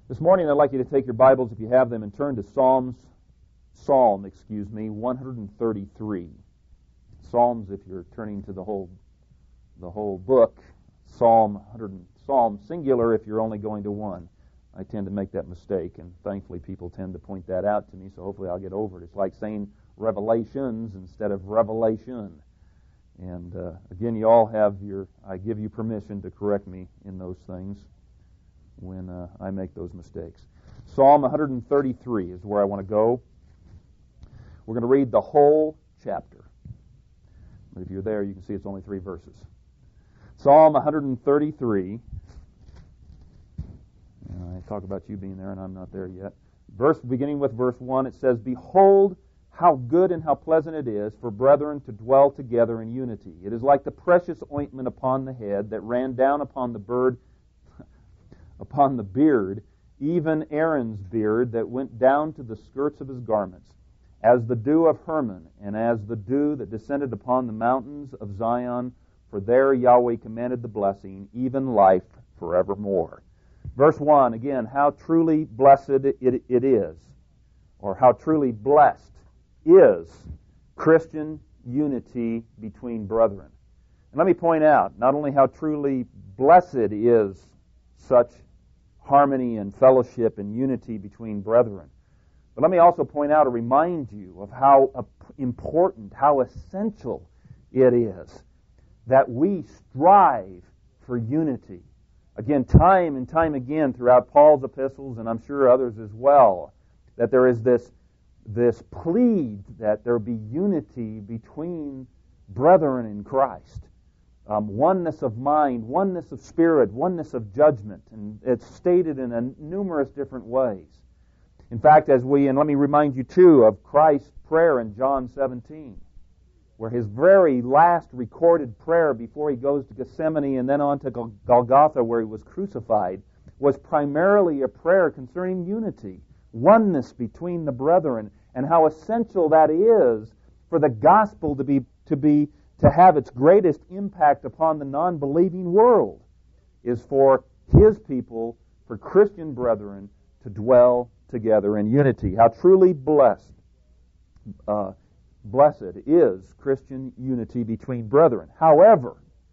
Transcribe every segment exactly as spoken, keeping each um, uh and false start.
This morning I'd like you to take your Bibles, if you have them, and turn to Psalms, Psalm, excuse me, one thirty-three. Psalms, if you're turning to the whole the whole book, Psalm one hundred, Psalm singular if you're only going to one. I tend to make that mistake, and thankfully people tend to point that out to me, so hopefully I'll get over it. It's like saying revelations instead of revelation. And uh, again, you all have your, I give you permission to correct me in those things when uh, I make those mistakes. Psalm one thirty-three is where I want to go. We're going to read the whole chapter. But if you're there, you can see it's only three verses. Psalm one thirty-three. Uh, I talk about you being there, and I'm not there yet. Verse beginning with verse one, it says, "Behold, how good and how pleasant it is for brethren to dwell together in unity. It is like the precious ointment upon the head that ran down upon the bird, upon the beard, even Aaron's beard that went down to the skirts of his garments, as the dew of Hermon, and as the dew that descended upon the mountains of Zion. For there Yahweh commanded the blessing, even life forevermore." Verse one, again, how truly blessed it, it is, or how truly blessed is Christian unity between brethren. And let me point out, not only how truly blessed is such harmony and fellowship and unity between brethren, but let me also point out or remind you of how important, how essential it is that we strive for unity. Again, time and time again throughout Paul's epistles, and I'm sure others as well, that there is this, this plea that there be unity between brethren in Christ. Um, oneness of mind, oneness of spirit, oneness of judgment, and it's stated in a numerous different ways. In fact, as we, and let me remind you too of Christ's prayer in John seventeen, where his very last recorded prayer before he goes to Gethsemane and then on to Golgotha where he was crucified was primarily a prayer concerning unity, oneness between the brethren, and how essential that is for the gospel to be to be to have its greatest impact upon the non-believing world, is for his people, for Christian brethren, to dwell together in unity. How truly blessed, uh, blessed is Christian unity between brethren. However,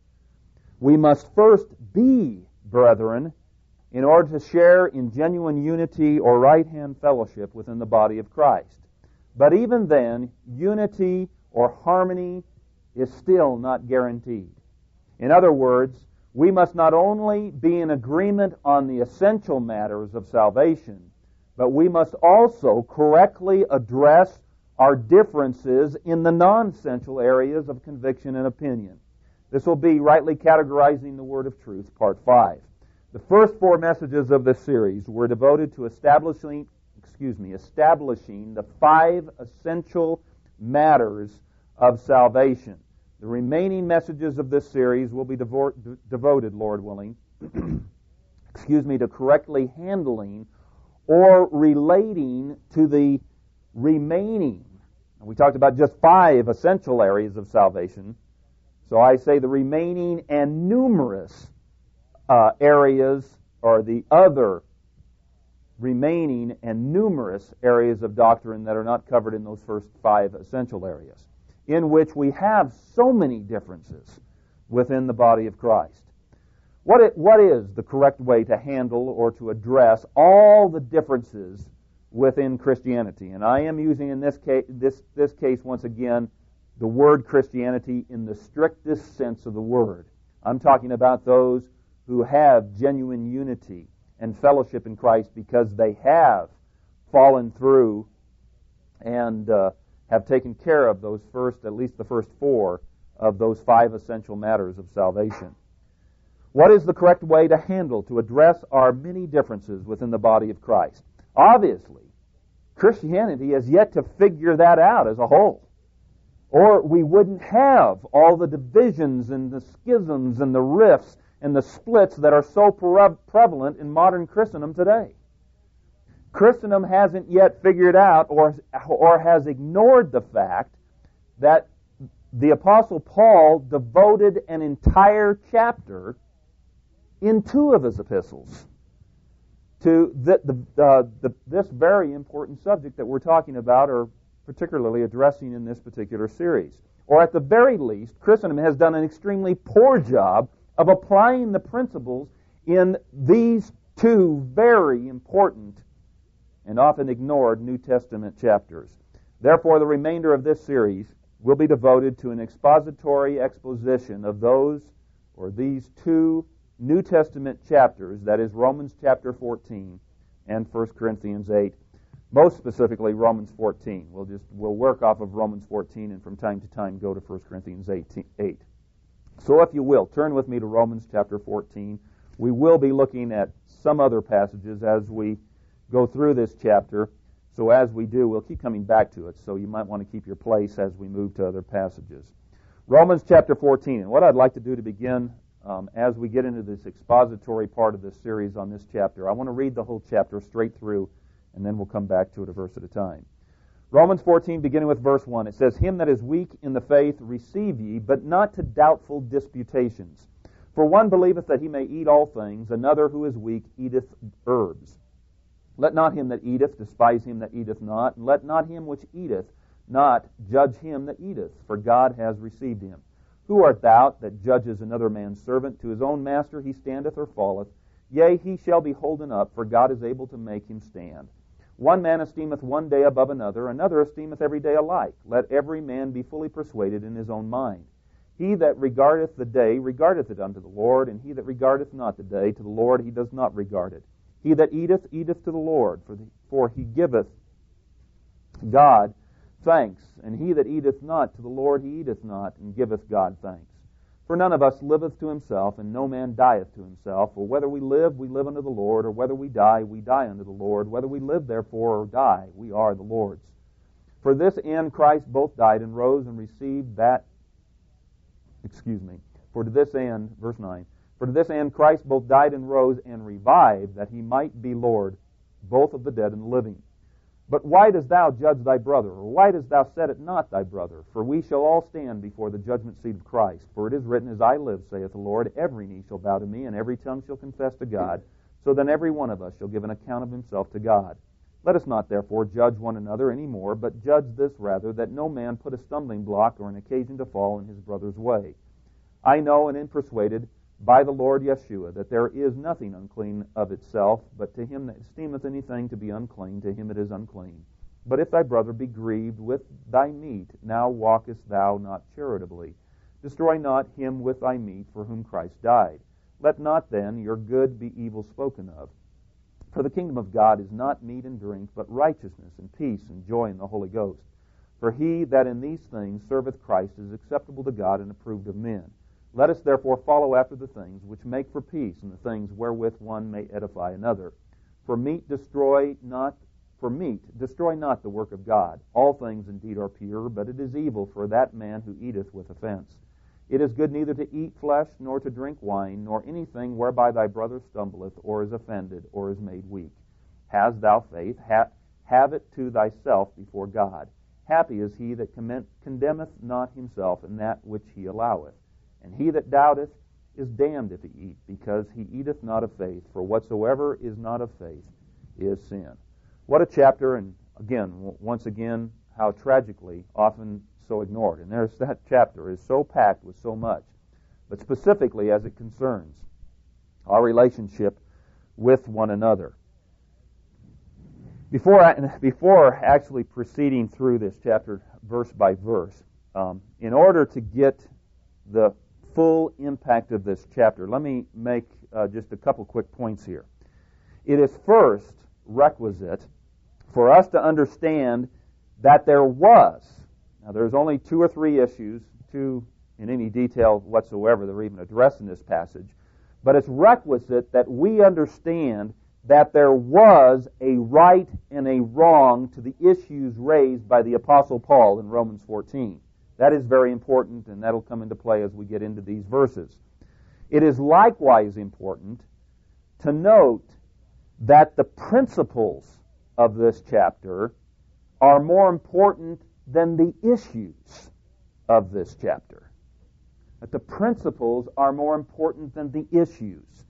we must first be brethren in order to share in genuine unity or right-hand fellowship within the body of Christ. But even then, unity or harmony is still not guaranteed. In other words, we must not only be in agreement on the essential matters of salvation, but we must also correctly address our differences in the non-essential areas of conviction and opinion. This will be Rightly Categorizing the Word of Truth, Part five. The first four messages of this series were devoted to establishing, excuse me, establishing the five essential matters of salvation. The remaining messages of this series will be devo- de- devoted, Lord willing, excuse me, to correctly handling or relating to the remaining. We talked about just five essential areas of salvation. So I say the remaining and numerous uh, areas, or the other remaining and numerous areas of doctrine that are not covered in those first five essential areas, in which we have so many differences within the body of Christ. What it, what is the correct way to handle or to address all the differences within Christianity? And I am using in this case, this, this case once again, the word Christianity in the strictest sense of the word. I'm talking about those who have genuine unity and fellowship in Christ because they have fallen through and uh, have taken care of those first, at least the first four of those five essential matters of salvation. What is the correct way to handle, to address our many differences within the body of Christ? Obviously, Christianity has yet to figure that out as a whole. Or we wouldn't have all the divisions and the schisms and the rifts and the splits that are so pre- prevalent in modern Christendom today. Christendom hasn't yet figured out or, or has ignored the fact that the Apostle Paul devoted an entire chapter in two of his epistles to the, the, uh, the, this very important subject that we're talking about, or particularly addressing in this particular series. Or at the very least, Christendom has done an extremely poor job of applying the principles in these two very important and often ignored New Testament chapters. Therefore, the remainder of this series will be devoted to an expository exposition of those, or these two New Testament chapters, that is Romans chapter fourteen and First Corinthians eight. Most specifically, Romans fourteen. We'll just we'll work off of Romans fourteen and from time to time go to First Corinthians eight. So if you will, turn with me to Romans chapter fourteen. We will be looking at some other passages as we go through this chapter. So as we do, we'll keep coming back to it. So you might want to keep your place as we move to other passages. Romans chapter fourteen. And what I'd like to do to begin, um, as we get into this expository part of this series on this chapter, I want to read the whole chapter straight through, and then we'll come back to it a verse at a time. Romans fourteen, beginning with verse one, it says, Him that is weak in the faith receive ye, but not to doubtful disputations. For one believeth that he may eat all things, another who is weak eateth herbs. Let not him that eateth despise him that eateth not, and let not him which eateth not judge him that eateth, for God has received him. Who art thou that judges another man's servant? To his own master he standeth or falleth. Yea, he shall be holden up, for God is able to make him stand. One man esteemeth one day above another, another esteemeth every day alike. Let every man be fully persuaded in his own mind. He that regardeth the day regardeth it unto the Lord, and he that regardeth not the day to the Lord he does not regard it. He that eateth, eateth to the Lord, for, the, for he giveth God thanks. And he that eateth not to the Lord he eateth not, and giveth God thanks. For none of us liveth to himself, and no man dieth to himself. For whether we live, we live unto the Lord, or whether we die, we die unto the Lord. Whether we live, therefore, or die, we are the Lord's. For this end Christ both died and rose and received that, excuse me, for to this end, verse nine, For to this end Christ both died and rose and revived, that he might be Lord, both of the dead and the living. But why dost thou judge thy brother? Or why dost thou set it not thy brother? For we shall all stand before the judgment seat of Christ. For it is written, As I live, saith the Lord, every knee shall bow to me, and every tongue shall confess to God. So then every one of us shall give an account of himself to God. Let us not therefore judge one another any more, but judge this rather, that no man put a stumbling block or an occasion to fall in his brother's way. I know and am persuaded by the Lord Yeshua, that there is nothing unclean of itself, but to him that esteemeth anything to be unclean, to him it is unclean. But if thy brother be grieved with thy meat, now walkest thou not charitably. Destroy not him with thy meat, for whom Christ died. Let not then your good be evil spoken of. For the kingdom of God is not meat and drink, but righteousness and peace and joy in the Holy Ghost. For he that in these things serveth Christ is acceptable to God and approved of men. Let us therefore follow after the things which make for peace, and the things wherewith one may edify another. For meat destroy not, for meat destroy not the work of God. All things indeed are pure, but it is evil for that man who eateth with offense. It is good neither to eat flesh, nor to drink wine, nor anything whereby thy brother stumbleth, or is offended, or is made weak. Hast thou faith? Ha- have it to thyself before God. Happy is he that condemneth not himself in that which he alloweth. And he that doubteth is damned if he eat, because he eateth not of faith. For whatsoever is not of faith is sin. What a chapter, and again, once again, how tragically often so ignored. And there's that chapter is so packed with so much, but specifically as it concerns our relationship with one another. Before I, before actually proceeding through this chapter verse by verse, um, in order to get the full impact of this chapter, let me make uh, just a couple quick points here. It is first requisite for us to understand that there was, now there's only two or three issues, two in any detail whatsoever that are even addressed in this passage, but it's requisite that we understand that there was a right and a wrong to the issues raised by the Apostle Paul in Romans fourteen. That is very important, and that'll come into play as we get into these verses. It is likewise important to note that the principles of this chapter are more important than the issues of this chapter. That the principles are more important than the issues.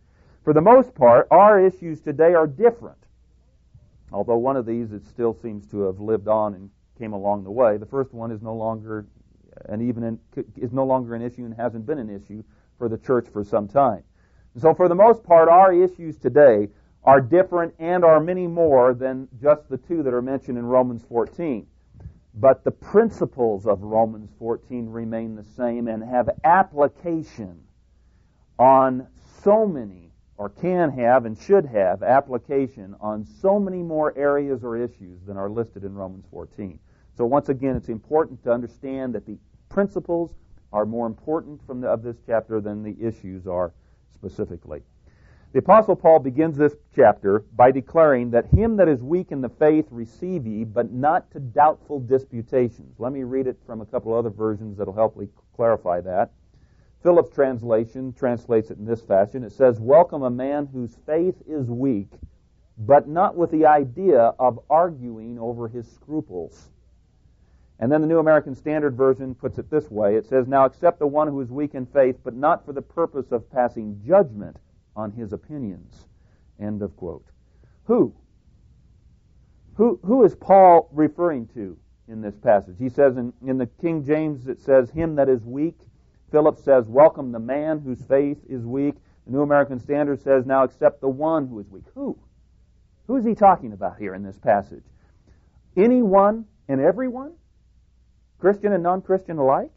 For the most part, our issues today are different. Although one of these, it still seems to have lived on and came along the way. The first one is no longer and even in, is no longer an issue and hasn't been an issue for the church for some time. So for the most part, our issues today are different and are many more than just the two that are mentioned in Romans fourteen. But the principles of Romans fourteen remain the same and have application on so many, or can have and should have application on so many more areas or issues than are listed in Romans fourteen. So once again, it's important to understand that the principles are more important from the, of this chapter than the issues are specifically. The Apostle Paul begins this chapter by declaring that him that is weak in the faith receive ye, but not to doubtful disputations. Let me read it from a couple other versions that will help me clarify that. Phillips' translation translates it in this fashion. It says, welcome a man whose faith is weak, but not with the idea of arguing over his scruples. And then the New American Standard Version puts it this way. It says, now accept the one who is weak in faith, but not for the purpose of passing judgment on his opinions. End of quote. Who? Who, who is Paul referring to in this passage? He says in, in the King James, it says, him that is weak. Phillips says, welcome the man whose faith is weak. The New American Standard says, now accept the one who is weak. Who? Who is he talking about here in this passage? Anyone and everyone? Christian and non-Christian alike?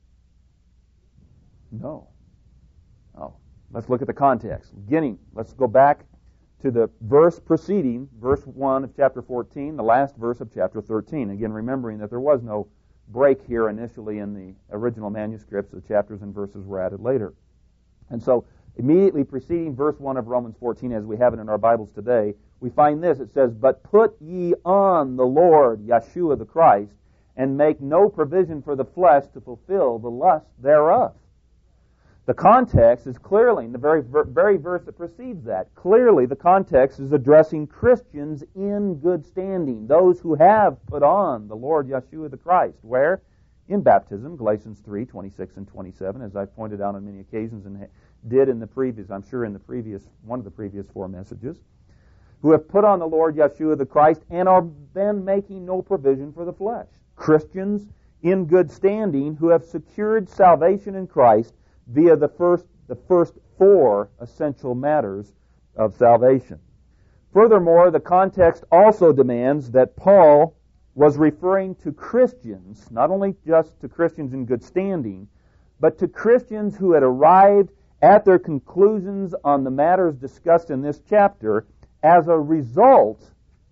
No. Oh. Let's look at the context. Beginning, let's go back to the verse preceding, verse one of chapter fourteen, the last verse of chapter thirteen. Again, remembering that there was no break here initially in the original manuscripts. The chapters and verses were added later. And so, immediately preceding verse one of Romans fourteen, as we have it in our Bibles today, we find this. It says, but put ye on the Lord, Yeshua the Christ, and make no provision for the flesh to fulfill the lust thereof. The context is clearly, in the very, very verse that precedes that, clearly the context is addressing Christians in good standing, those who have put on the Lord Yeshua the Christ. Where? In baptism, Galatians three, twenty-six and twenty-seven, as I've pointed out on many occasions and did in the previous, I'm sure in the previous, one of the previous four messages, who have put on the Lord Yeshua the Christ and are then making no provision for the flesh. Christians in good standing who have secured salvation in Christ via the first the first four essential matters of salvation. Furthermore, the context also demands that Paul was referring to Christians, not only just to Christians in good standing, but to Christians who had arrived at their conclusions on the matters discussed in this chapter as a result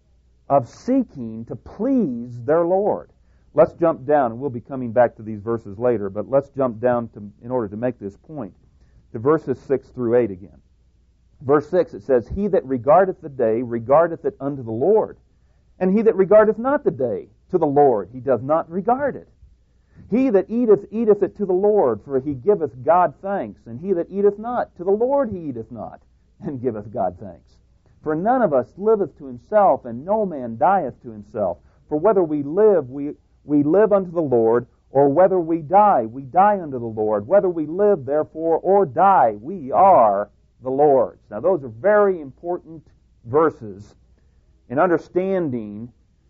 of seeking to please their Lord. Let's jump down, and we'll be coming back to these verses later, but let's jump down to, in order to make this point, to verses six through eight again. Verse six, it says, he that regardeth the day regardeth it unto the Lord, and he that regardeth not the day to the Lord, he doth not regard it. He that eateth, eateth it to the Lord, for he giveth God thanks, and he that eateth not, to the Lord he eateth not, and giveth God thanks. For none of us liveth to himself, and no man dieth to himself. For whether we live, we We live unto the Lord, or whether we die, we die unto the Lord. Whether we live, therefore, or die, we are the Lord's. Now, those are very important verses in understanding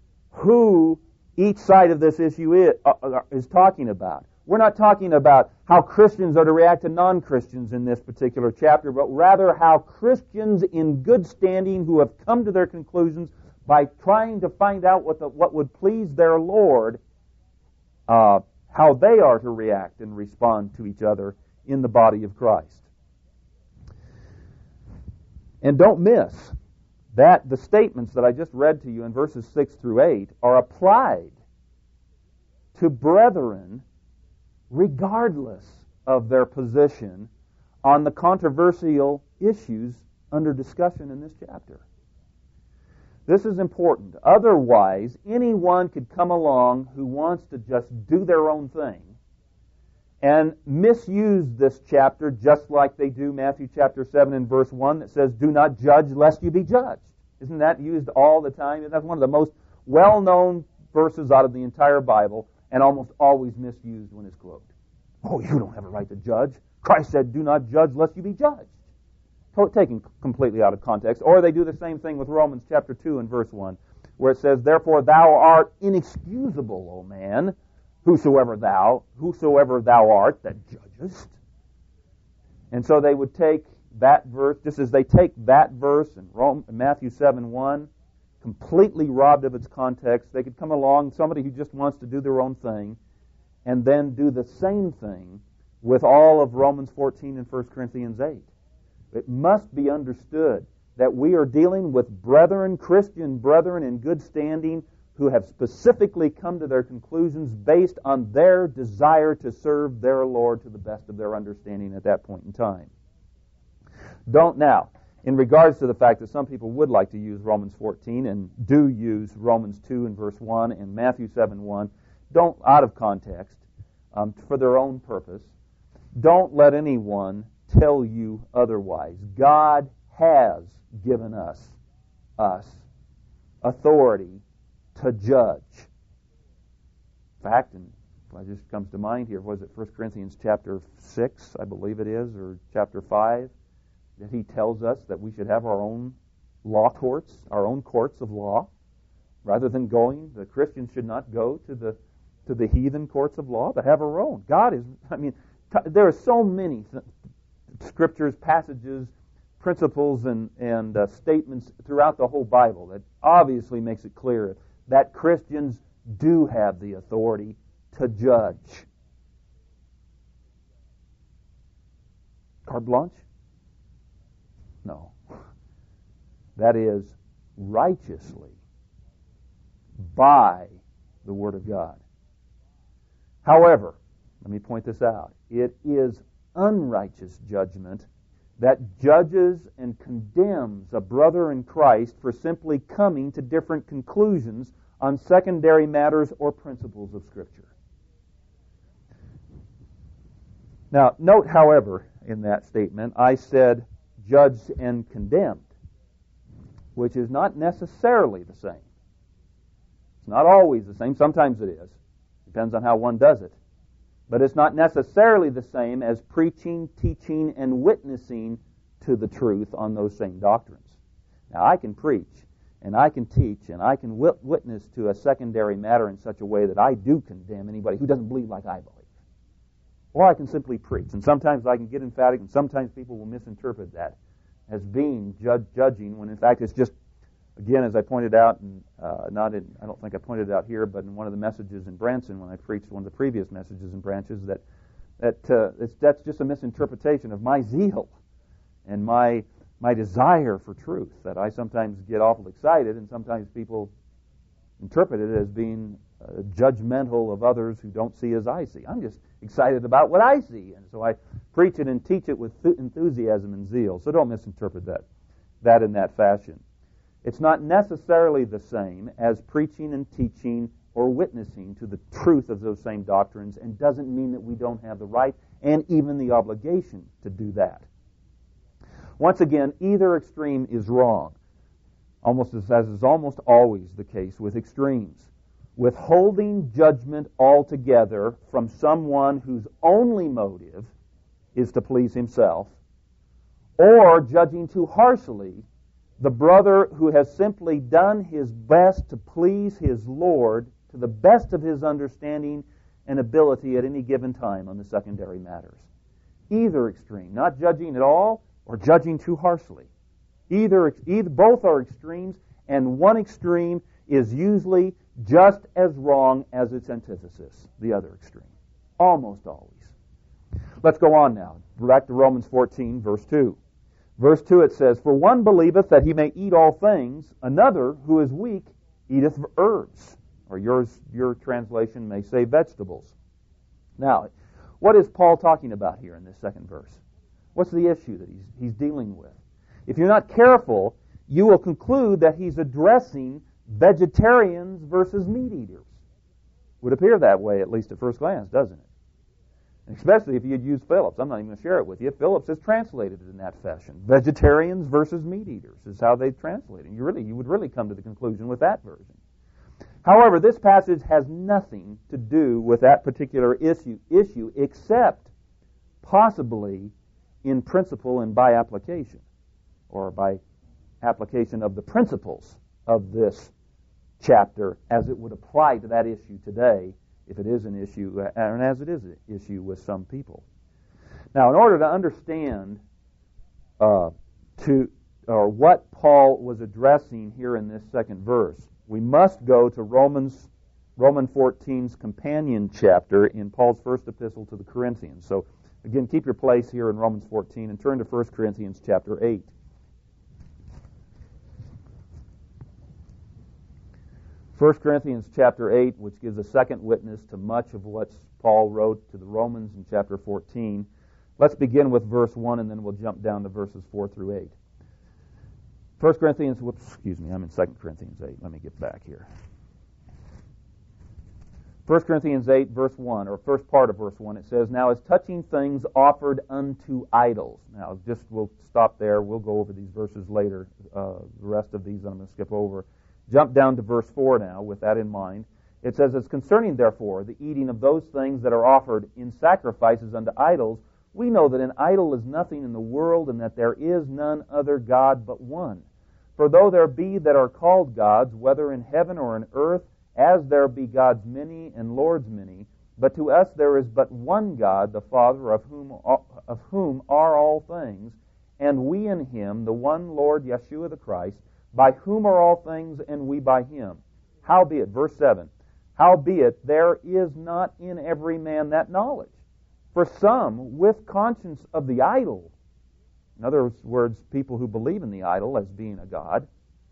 who each side of this issue is, uh, is talking about. We're not talking about how Christians are to react to non-Christians in this particular chapter, but rather how Christians in good standing who have come to their conclusions by trying to find out what the, what would please their Lord, uh, how they are to react and respond to each other in the body of Christ. And don't miss that the statements that I just read to you in verses six through eight are applied to brethren regardless of their position on the controversial issues under discussion in this chapter. This is important. Otherwise, anyone could come along who wants to just do their own thing and misuse this chapter just like they do Matthew chapter seven and verse one that says, do not judge lest you be judged. Isn't that used all the time? That's one of the most well-known verses out of the entire Bible and almost always misused when it's quoted. Oh, you don't have a right to judge. Christ said, do not judge lest you be judged. taken completely out of context. Or they do the same thing with Romans chapter two and verse one, where it says, "Therefore thou art inexcusable, O man, whosoever thou, whosoever thou art that judgest." And so they would take that verse, just as they take that verse in Rome, in Matthew seven one, completely robbed of its context. They could come along, somebody who just wants to do their own thing, and then do the same thing with all of Romans fourteen and First Corinthians eight. It must be understood that we are dealing with brethren, Christian brethren in good standing, who have specifically come to their conclusions based on their desire to serve their Lord to the best of their understanding at that point in time. Don't now, in regards to the fact that some people would like to use Romans fourteen and do use Romans two and verse one and Matthew seven one, don't, out of context, um, for their own purpose, don't let anyone tell you otherwise. God has given us, us, authority to judge. In fact, and what just comes to mind here, was it First Corinthians chapter six, I believe it is, or chapter five, that he tells us that we should have our own law courts, our own courts of law, rather than going, the Christians should not go to the to the heathen courts of law, but have our own. God is, I mean, there are so many th- scriptures, passages, principles, and, and uh, statements throughout the whole Bible that obviously makes it clear that Christians do have the authority to judge. Carte blanche? No. That is righteously by the Word of God. However, let me point this out. It is unrighteous judgment that judges and condemns a brother in Christ for simply coming to different conclusions on secondary matters or principles of Scripture. Now, note, however, in that statement, I said judged and condemned, which is not necessarily the same. It's not always the same. Sometimes it is. Depends on how one does it. But it's not necessarily the same as preaching, teaching, and witnessing to the truth on those same doctrines. Now, I can preach, and I can teach, and I can wit- witness to a secondary matter in such a way that I do condemn anybody who doesn't believe like I believe. Or I can simply preach. And sometimes I can get emphatic, and sometimes people will misinterpret that as being judge, judging, when in fact it's just, again, as I pointed out, and uh, not in, I don't think I pointed it out here, but in one of the messages in Branson, when I preached one of the previous messages in Branches, that that uh, it's, that's just a misinterpretation of my zeal and my my desire for truth, that I sometimes get awful excited, and sometimes people interpret it as being uh, judgmental of others who don't see as I see. I'm just excited about what I see, and so I preach it and teach it with th- enthusiasm and zeal. So don't misinterpret that that in that fashion. It's not necessarily the same as preaching and teaching or witnessing to the truth of those same doctrines, and doesn't mean that we don't have the right and even the obligation to do that. Once again, either extreme is wrong, almost as, as is almost always the case with extremes. Withholding judgment altogether from someone whose only motive is to please himself, or judging too harshly the brother who has simply done his best to please his Lord to the best of his understanding and ability at any given time on the secondary matters. Either extreme, not judging at all or judging too harshly. Either, either both are extremes, and one extreme is usually just as wrong as its antithesis, the other extreme. Almost always. Let's go on now. Back to Romans fourteen, verse two. Verse two, it says, "For one believeth that he may eat all things, another, who is weak, eateth herbs." Or yours, your translation may say vegetables. Now, what is Paul talking about here in this second verse? What's the issue that he's, he's dealing with? If you're not careful, you will conclude that he's addressing vegetarians versus meat eaters. Would appear that way, at least at first glance, doesn't it? Especially if you'd use Phillips. I'm not even going to share it with you. Phillips has translated it in that fashion. Vegetarians versus meat eaters is how they translate it. You really, you would really come to the conclusion with that version. However, this passage has nothing to do with that particular issue, issue except possibly in principle and by application. or by application of the principles of this chapter as it would apply to that issue today, if it is an issue, and as it is an issue with some people. Now, in order to understand uh, to or what Paul was addressing here in this second verse, we must go to Romans Romans fourteen's companion chapter in Paul's first epistle to the Corinthians. So, again, keep your place here in Romans fourteen and turn to First Corinthians chapter eight. First Corinthians chapter eight, which gives a second witness to much of what Paul wrote to the Romans in chapter fourteen. Let's begin with verse one, and then we'll jump down to verses four through eight. First Corinthians, whoops, excuse me, I'm in Second Corinthians eight. Let me get back here. First Corinthians eight, verse one, or first part of verse one, it says, "Now as touching things offered unto idols." Now, just we'll stop there. We'll go over these verses later. Uh, the rest of these I'm going to skip over. Jump down to verse four now, with that in mind. It says, "As concerning, therefore, the eating of those things that are offered in sacrifices unto idols, we know that an idol is nothing in the world, and that there is none other God but one. For though there be that are called gods, whether in heaven or in earth, as there be gods many and lords many, but to us there is but one God, the Father, of whom of whom are all things, and we in him, the one Lord Yeshua the Christ, by whom are all things, and we by him. Howbeit," verse seven, "howbeit there is not in every man that knowledge. For some, with conscience of the idol," in other words, people who believe in the idol as being a god,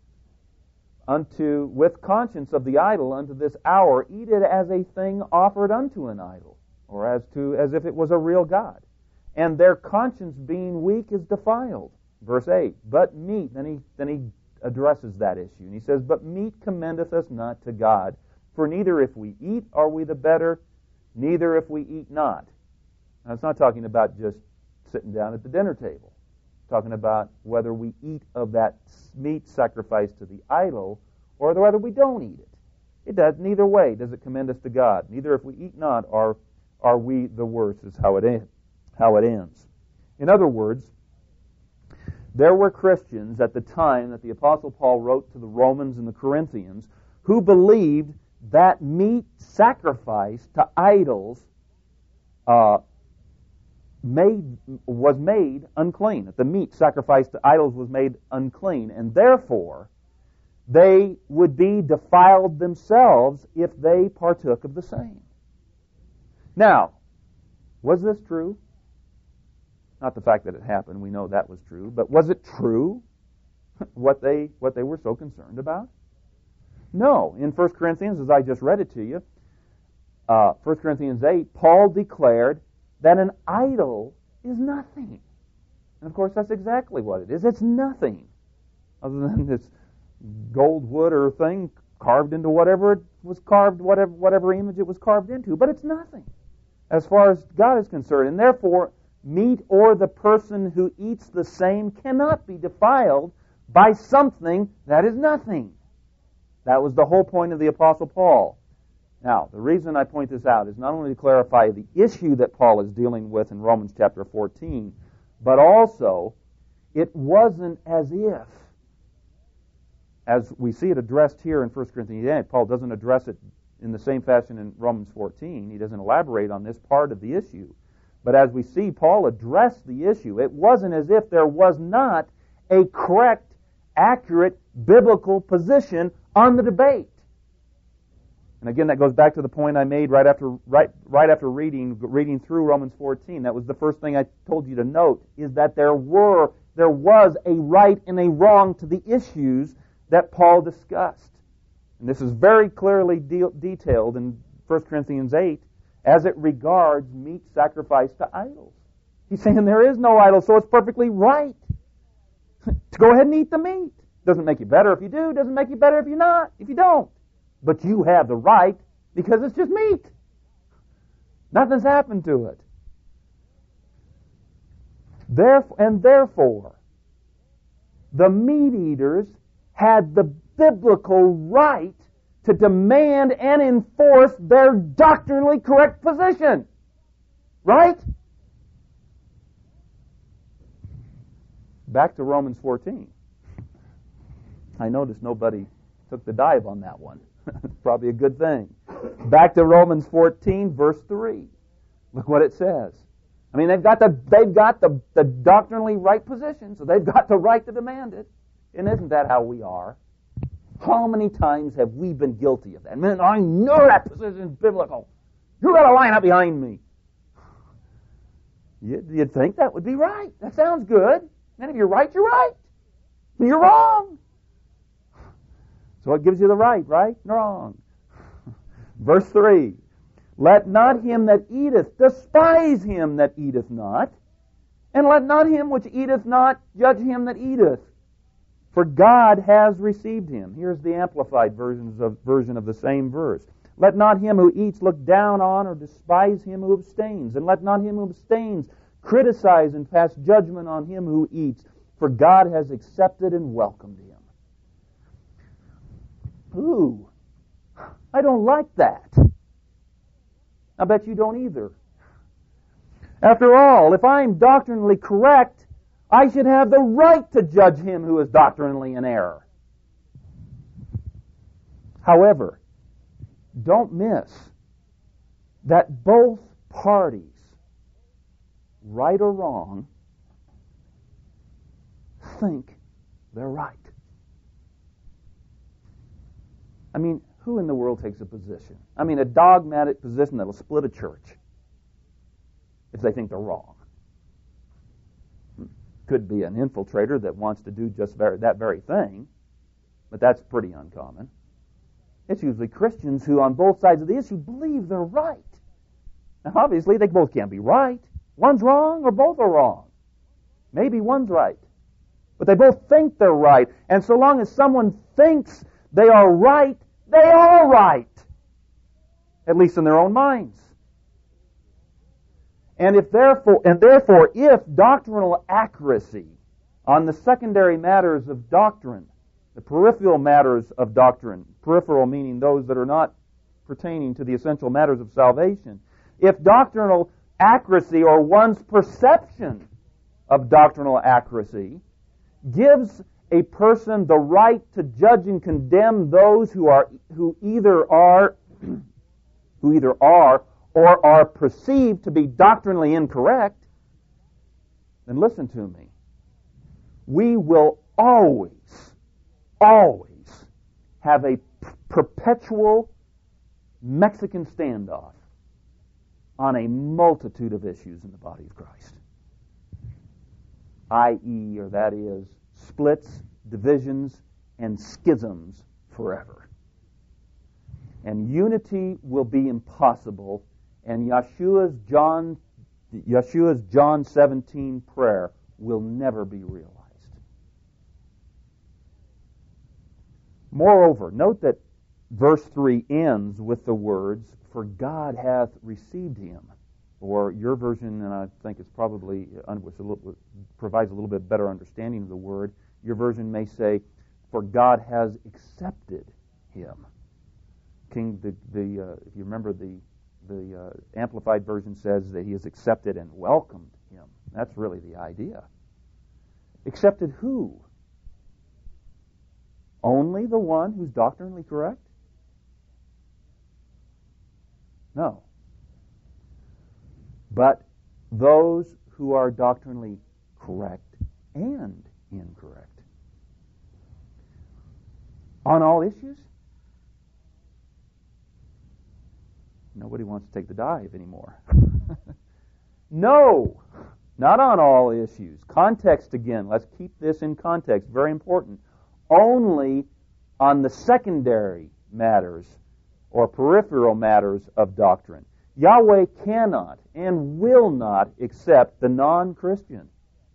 unto with conscience of the idol unto this hour eat it as a thing offered unto an idol, or as to as if it was a real god. And their conscience being weak is defiled. Verse eight, "But meat," then he then he addresses that issue, and he says, "But meat commendeth us not to God, for neither if we eat are we the better, neither if we eat not." Now, it's not talking about just sitting down at the dinner table. It's talking about whether we eat of that meat sacrificed to the idol or whether we don't eat it. It does neither way does it commend us to God. Neither if we eat not are are we the worse, is how it ends. How it ends. In other words, there were Christians at the time that the Apostle Paul wrote to the Romans and the Corinthians who believed that meat sacrificed to idols uh, made was made unclean. That the meat sacrificed to idols was made unclean, and therefore they would be defiled themselves if they partook of the same. Now, was this true? Not the fact that it happened, we know that was true, but was it true what they what they were so concerned about? No. In First Corinthians, as I just read it to you, uh, First Corinthians eight, Paul declared that an idol is nothing. And of course, that's exactly what it is. It's nothing other than this gold, wood, or thing carved into whatever it was carved, whatever whatever image it was carved into. But it's nothing as far as God is concerned. And therefore, meat or the person who eats the same cannot be defiled by something that is nothing. That was the whole point of the Apostle Paul. Now, the reason I point this out is not only to clarify the issue that Paul is dealing with in Romans chapter fourteen, but also it wasn't as if, as we see it addressed here in First Corinthians eight, Paul doesn't address it in the same fashion in Romans fourteen. He doesn't elaborate on this part of the issue. But as we see Paul address the issue, it wasn't as if there was not a correct, accurate, biblical position on the debate. And again, that goes back to the point I made right after right right after reading reading through Romans fourteen. That was the first thing I told you to note, is that there were there was a right and a wrong to the issues that Paul discussed. And this is very clearly de- detailed in First Corinthians eight as it regards meat sacrificed to idols. He's saying there is no idol, so it's perfectly right to go ahead and eat the meat. Doesn't make you better if you do, doesn't make you better if you're not, if you don't. But you have the right because it's just meat. Nothing's happened to it. Therefore, and therefore, the meat eaters had the biblical right to demand and enforce their doctrinally correct position. Right? Back to Romans fourteen. I noticed nobody took the dive on that one. Probably a good thing. Back to Romans fourteen, verse three. Look what it says. I mean, they've got the they've got the, the doctrinally right position, so they've got the right to demand it. And isn't that how we are? How many times have we been guilty of that? Man, I know that position is biblical. You got to line up behind me. You'd, you'd think that would be right. That sounds good. And if you're right, you're right. If you're wrong. So it gives you the right, right and wrong. Verse three. Let not him that eateth despise him that eateth not, and let not him which eateth not judge him that eateth. For God has received him. Here's the amplified versions of, version of the same verse. Let not him who eats look down on or despise him who abstains, and let not him who abstains criticize and pass judgment on him who eats, for God has accepted and welcomed him. Ooh, I don't like that. I bet you don't either. After all, if I'm doctrinally correct, I should have the right to judge him who is doctrinally in error. However, don't miss that both parties, right or wrong, think they're right. I mean, who in the world takes a position? I mean, a dogmatic position that'll split a church if they think they're wrong. Could be an infiltrator that wants to do just very, that very thing, but that's pretty uncommon. It's usually Christians who, on both sides of the issue, believe they're right. Now, obviously, they both can't be right. One's wrong or both are wrong. Maybe one's right. But they both think they're right. And so long as someone thinks they are right, they are right. At least in their own minds. And if therefore, and therefore, if doctrinal accuracy on the secondary matters of doctrine, the peripheral matters of doctrine, peripheral meaning those that are not pertaining to the essential matters of salvation, if doctrinal accuracy or one's perception of doctrinal accuracy gives a person the right to judge and condemn those who are who either are who either are or are perceived to be doctrinally incorrect, then listen to me. We will always, always have a p- perpetual Mexican standoff on a multitude of issues in the body of Christ. that is, or that is, splits, divisions, and schisms forever. And unity will be impossible, and Yeshua's John, Yeshua's John seventeen prayer will never be realized. Moreover, note that verse three ends with the words, "For God hath received him." Or your version, and I think it's probably which a little, provides a little bit better understanding of the word, your version may say, "For God has accepted him." King, the, the uh, if you remember, the the uh, Amplified version says that he has accepted and welcomed him. That's really the idea. Accepted who? Only the one who's doctrinally correct? No. But those who are doctrinally correct and incorrect. On all issues? Nobody wants to take the dive anymore. No, not on all issues. Context again. Let's keep this in context. Very important. Only on the secondary matters or peripheral matters of doctrine. Yahweh cannot and will not accept the non-Christian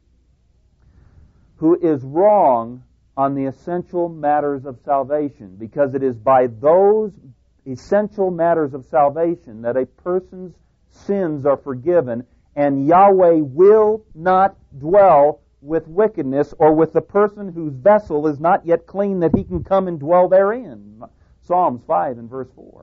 who is wrong on the essential matters of salvation, because it is by those essential matters of salvation that a person's sins are forgiven, and Yahweh will not dwell with wickedness or with the person whose vessel is not yet clean that he can come and dwell therein. Psalms five and verse four.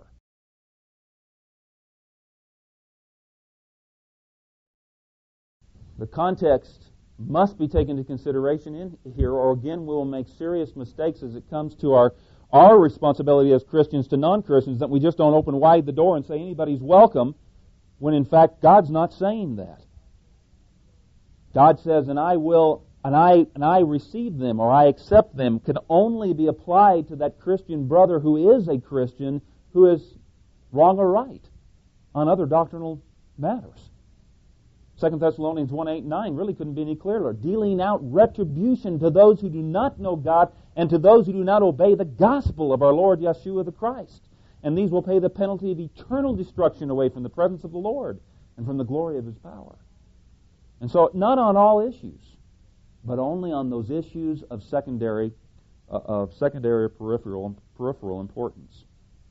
The context must be taken into consideration in here, or again we will make serious mistakes as it comes to our, our responsibility as Christians to non-Christians, that we just don't open wide the door and say anybody's welcome, when in fact God's not saying that. God says, and I will, and I and I receive them, or I accept them, can only be applied to that Christian brother who is a Christian, who is wrong or right on other doctrinal matters. Second Thessalonians one, eight, and nine really couldn't be any clearer. Dealing out retribution to those who do not know God and to those who do not obey the gospel of our Lord Yeshua the Christ. And these will pay the penalty of eternal destruction away from the presence of the Lord and from the glory of His power. And so, not on all issues, but only on those issues of secondary, uh, of secondary peripheral peripheral importance.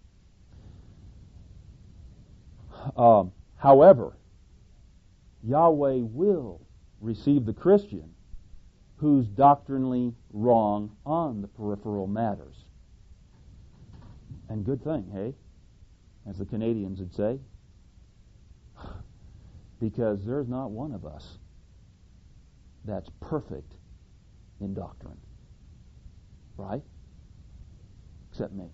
Um, however, Yahweh will receive the Christian who's doctrinally wrong on the peripheral matters. And good thing, hey? As the Canadians would say. Because there's not one of us that's perfect in doctrine. Right? Except me.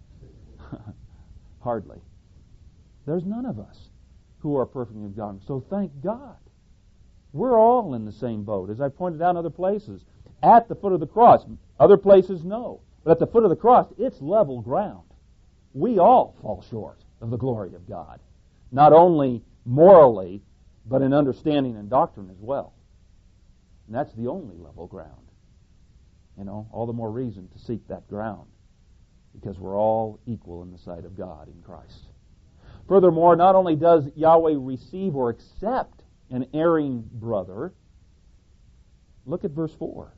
Hardly. There's none of us who are perfect in doctrine. So thank God. We're all in the same boat. As I pointed out in other places. At the foot of the cross. Other places, no. But at the foot of the cross, it's level ground. We all fall short of the glory of God. Not only morally, but in understanding and doctrine as well. And that's the only level ground. You know, all the more reason to seek that ground. Because we're all equal in the sight of God in Christ. Furthermore, not only does Yahweh receive or accept an erring brother, look at verse four.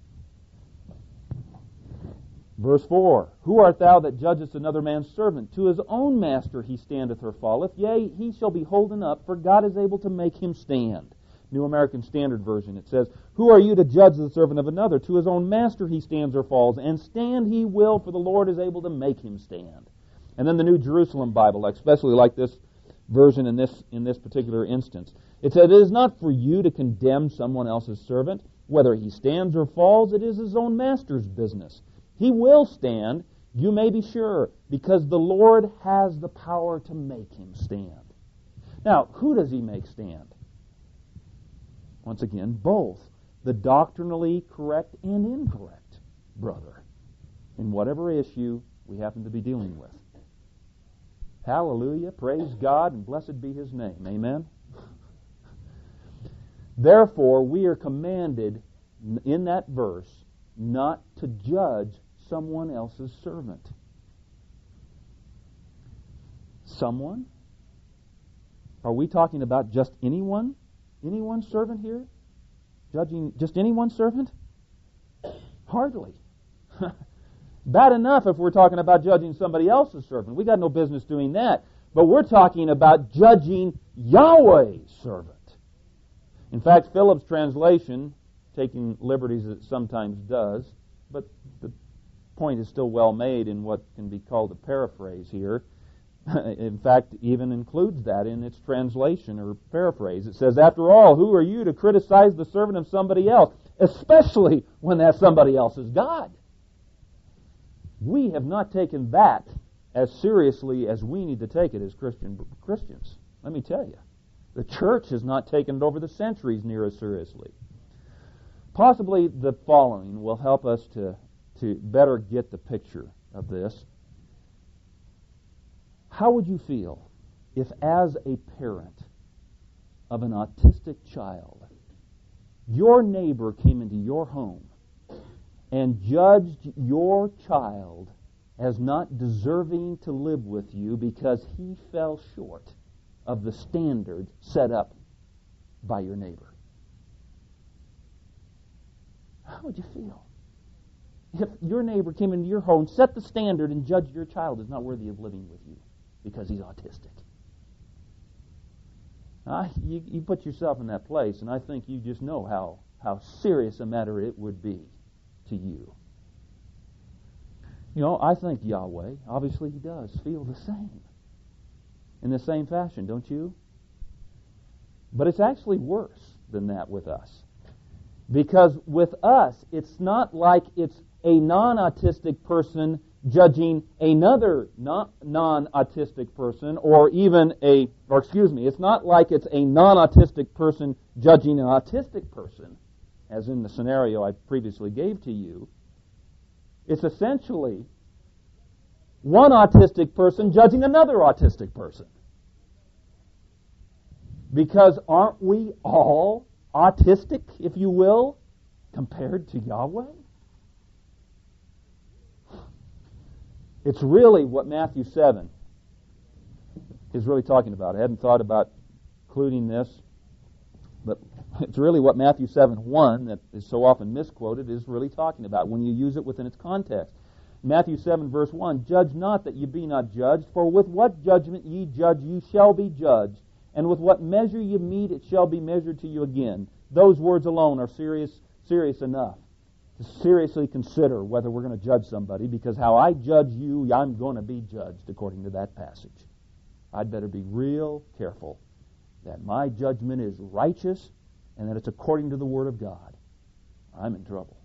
Verse four, who art thou that judgest another man's servant? To his own master he standeth or falleth, yea, he shall be holden up, for God is able to make him stand. New American Standard Version, it says, who are you to judge the servant of another? To his own master he stands or falls, and stand he will, for the Lord is able to make him stand. And then the New Jerusalem Bible, especially like this version in this in this particular instance, it said, it is not for you to condemn someone else's servant, whether he stands or falls, it is his own master's business. He will stand, you may be sure, because the Lord has the power to make him stand. Now, who does he make stand? Once again, both the doctrinally correct and incorrect brother in whatever issue we happen to be dealing with. Hallelujah, praise God, and blessed be His name. Amen? Therefore, we are commanded in that verse not to judge someone else's servant. Someone? Are we talking about just anyone? Anyone's servant here? Judging just anyone's servant? Hardly. Bad enough if we're talking about judging somebody else's servant. We got no business doing that. But we're talking about judging Yahweh's servant. In fact, Phillips' translation, taking liberties it sometimes does, but the point is still well made in what can be called a paraphrase here. In fact, even includes that in its translation or paraphrase. It says, after all, who are you to criticize the servant of somebody else, especially when that somebody else is God? We have not taken that as seriously as we need to take it as Christian Christians. Let me tell you. The church has not taken it over the centuries near as seriously. Possibly the following will help us to, to better get the picture of this. How would you feel if, as a parent of an autistic child, your neighbor came into your home and judged your child as not deserving to live with you because he fell short of the standard set up by your neighbor? How would you feel if your neighbor came into your home, set the standard, and judged your child as not worthy of living with you because he's autistic? Uh, you, you put yourself in that place, and I think you just know how, how serious a matter it would be to you. You know, I think Yahweh, obviously He does, feel the same. In the same fashion, don't you? But it's actually worse than that with us. Because with us, it's not like it's a non-autistic person judging another non-autistic person, or even a, or excuse me, it's not like it's a non-autistic person judging an autistic person, as in the scenario I previously gave to you. It's essentially one autistic person judging another autistic person. Because aren't we all autistic, if you will, compared to Yahweh? It's really what Matthew seven is really talking about. I hadn't thought about including this, but it's really what Matthew seven one, that is so often misquoted, is really talking about when you use it within its context. Matthew seven verse one, "Judge not that ye be not judged, for with what judgment ye judge ye shall be judged, and with what measure ye mete it shall be measured to you again." Those words alone are serious, serious enough to seriously consider whether we're going to judge somebody, because how I judge you, I'm going to be judged according to that passage. I'd better be real careful that my judgment is righteous and that it's according to the Word of God. I'm in trouble.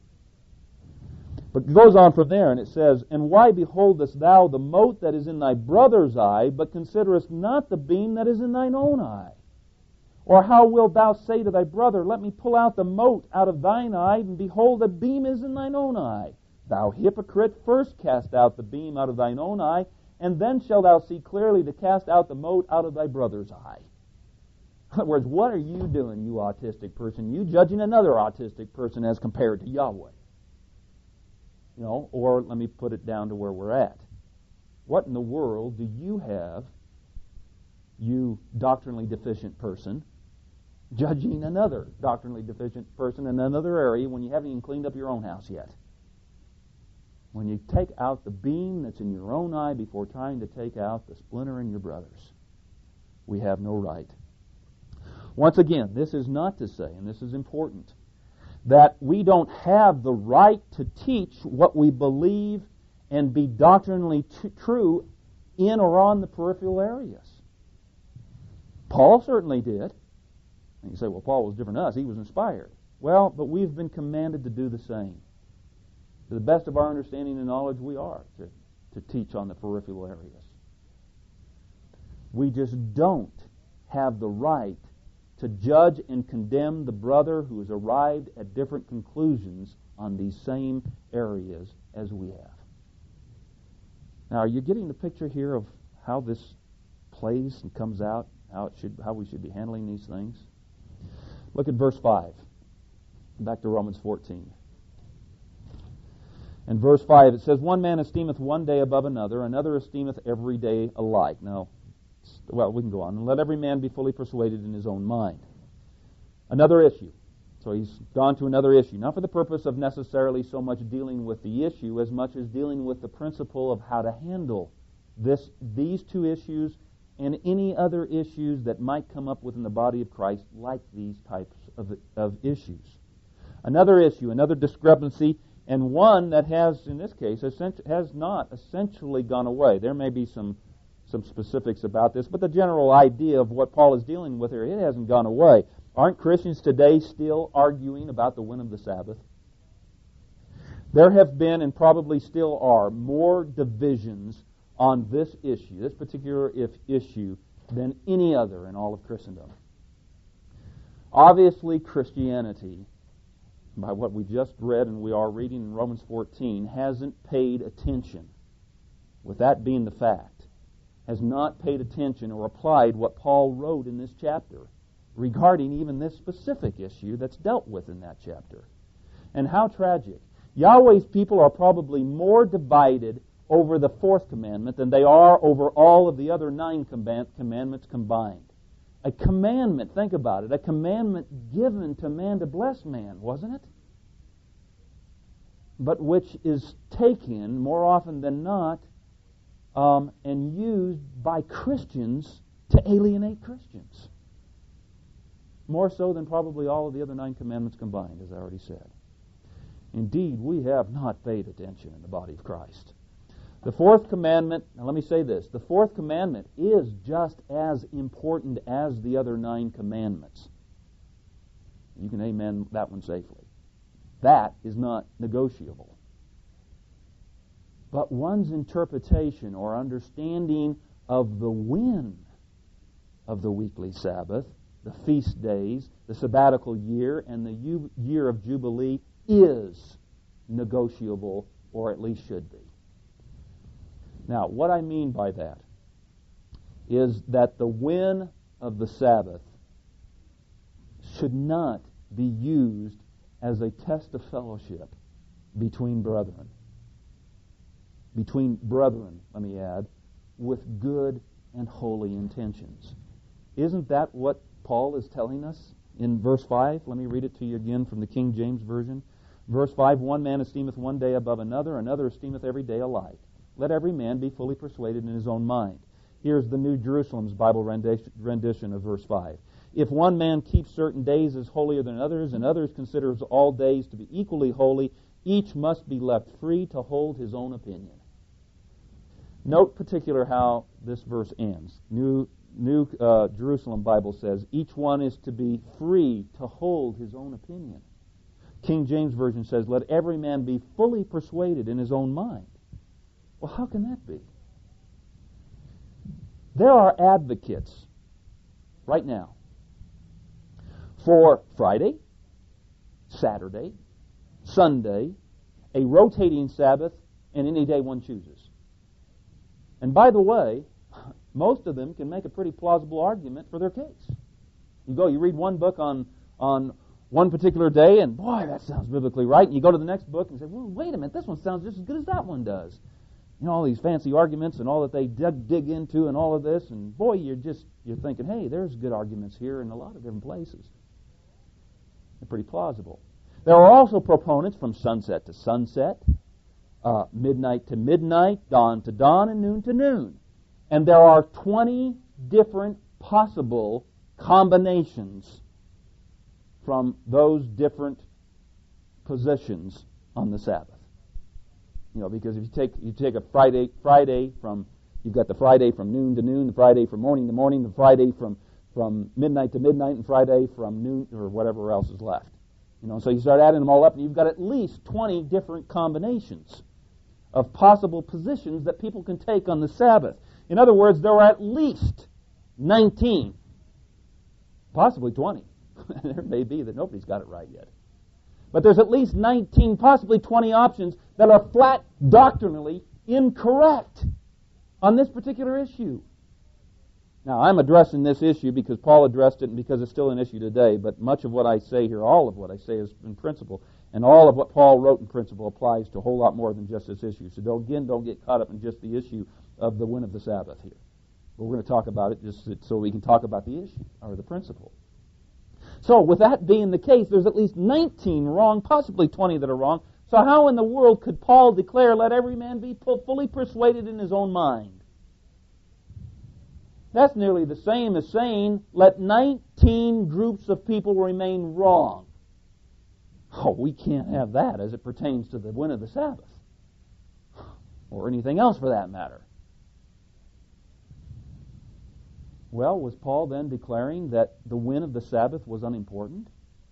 But it goes on from there, and it says, "And why beholdest thou the mote that is in thy brother's eye, but considerest not the beam that is in thine own eye? Or how wilt thou say to thy brother, Let me pull out the mote out of thine eye, and behold, a beam is in thine own eye? Thou hypocrite, first cast out the beam out of thine own eye, and then shalt thou see clearly to cast out the mote out of thy brother's eye." In other words, what are you doing, you autistic person? You judging another autistic person as compared to Yahweh. You know, or let me put it down to where we're at. What in the world do you have, you doctrinally deficient person, judging another doctrinally deficient person in another area when you haven't even cleaned up your own house yet? When you take out the beam that's in your own eye before trying to take out the splinter in your brother's, we have no right. Once again, this is not to say, and this is important, that we don't have the right to teach what we believe and be doctrinally t- true in or on the peripheral areas. Paul certainly did. And you say, well, Paul was different than us. He was inspired. Well, but we've been commanded to do the same. To the best of our understanding and knowledge, we are to, to teach on the peripheral areas. We just don't have the right to judge and condemn the brother who has arrived at different conclusions on these same areas as we have. Now, are you getting the picture here of how this plays and comes out, how it should, how we should be handling these things? Look at verse five. Back to Romans fourteen. In verse five it says, "One man esteemeth one day above another, another esteemeth every day alike." Now, well, we can go on. "And let every man be fully persuaded in his own mind." Another issue. So he's gone to another issue, not for the purpose of necessarily so much dealing with the issue as much as dealing with the principle of how to handle this, these two issues and any other issues that might come up within the body of Christ like these types of, of issues. Another issue, another discrepancy, and one that has, in this case, has not essentially gone away. There may be some some specifics about this, but the general idea of what Paul is dealing with here, it hasn't gone away. Aren't Christians today still arguing about the when of the Sabbath? There have been, and probably still are, more divisions on this issue, this particular if issue, than any other in all of Christendom. Obviously, Christianity, by what we just read and we are reading in Romans fourteen, hasn't paid attention. With that being the fact, has not paid attention or applied what Paul wrote in this chapter regarding even this specific issue that's dealt with in that chapter. And how tragic. Yahweh's people are probably more divided over the fourth commandment than they are over all of the other nine commandments combined. A commandment, think about it, a commandment given to man to bless man, wasn't it? But which is taken more often than not Um, and used by Christians to alienate Christians. More so than probably all of the other nine commandments combined, as I already said. Indeed, we have not paid attention in the body of Christ. The fourth commandment, now let me say this, the fourth commandment is just as important as the other nine commandments. You can amen that one safely. That is not negotiable. But one's interpretation or understanding of the when of the weekly Sabbath, the feast days, the sabbatical year, and the u- year of Jubilee is negotiable, or at least should be. Now, what I mean by that is that the when of the Sabbath should not be used as a test of fellowship between brethren. Between brethren, let me add, with good and holy intentions. Isn't that what Paul is telling us in verse five? Let me read it to you again from the King James Version. Verse five, one man esteemeth one day above another, another esteemeth every day alike. Let every man be fully persuaded in his own mind. Here's the New Jerusalem's Bible rendition of verse five. If one man keeps certain days as holier than others, and others considers all days to be equally holy, each must be left free to hold his own opinion. Note particular how this verse ends. New New uh, Jerusalem Bible says, each one is to be free to hold his own opinion. King James Version says, let every man be fully persuaded in his own mind. Well, how can that be? There are advocates right now for Friday, Saturday, Sunday, a rotating Sabbath, and any day one chooses. And by the way, most of them can make a pretty plausible argument for their case. You go, you read one book on on one particular day, and boy, that sounds biblically right. And you go to the next book and say, well, wait a minute, this one sounds just as good as that one does. You know, all these fancy arguments and all that they dig, dig into and all of this, and boy, you're just, you're thinking, hey, there's good arguments here in a lot of different places. They're pretty plausible. There are also proponents from sunset to sunset, uh, midnight to midnight, dawn to dawn, and noon to noon. And there are twenty different possible combinations from those different positions on the Sabbath. You know, because if you take you take a Friday Friday from you've got the Friday from noon to noon, the Friday from morning to morning, the Friday from from midnight to midnight, and Friday from noon or whatever else is left. You know, so you start adding them all up, and you've got at least twenty different combinations of possible positions that people can take on the Sabbath. In other words, there are at least nineteen, possibly twenty. There may be that nobody's got it right yet. But there's at least nineteen, possibly twenty options that are flat doctrinally incorrect on this particular issue. Now, I'm addressing this issue because Paul addressed it and because it's still an issue today, but much of what I say here, all of what I say is in principle, and all of what Paul wrote in principle applies to a whole lot more than just this issue. So don't, again, don't get caught up in just the issue of the when of the Sabbath here. But we're going to talk about it just so we can talk about the issue, or the principle. So with that being the case, there's at least nineteen wrong, possibly twenty that are wrong. So how in the world could Paul declare, let every man be fully persuaded in his own mind? That's nearly the same as saying, let nineteen groups of people remain wrong. Oh, we can't have that as it pertains to the when of the Sabbath, or anything else for that matter. Well, was Paul then declaring that the when of the Sabbath was unimportant?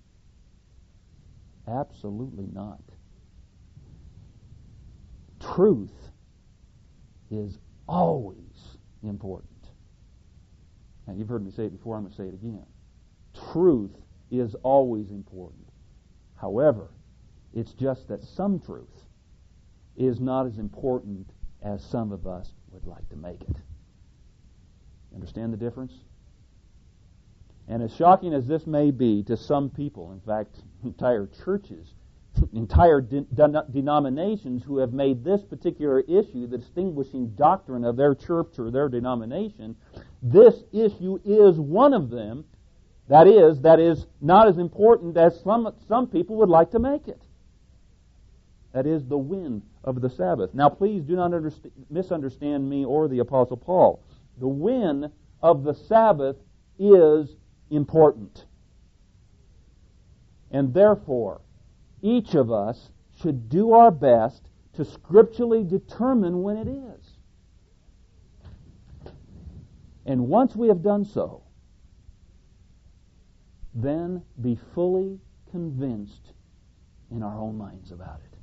Absolutely not. Truth is always important. Now, you've heard me say it before, I'm going to say it again. Truth is always important. However, it's just that some truth is not as important as some of us would like to make it. Understand the difference? And as shocking as this may be to some people, in fact, entire churches, entire de- de- denominations who have made this particular issue the distinguishing doctrine of their church or their denomination, this issue is one of them that is, that is not as important as some, some people would like to make it. That is the when of the Sabbath. Now, please do not underst- misunderstand me or the Apostle Paul. The when of the Sabbath is important. And therefore, each of us should do our best to scripturally determine when it is. And once we have done so, then be fully convinced in our own minds about it.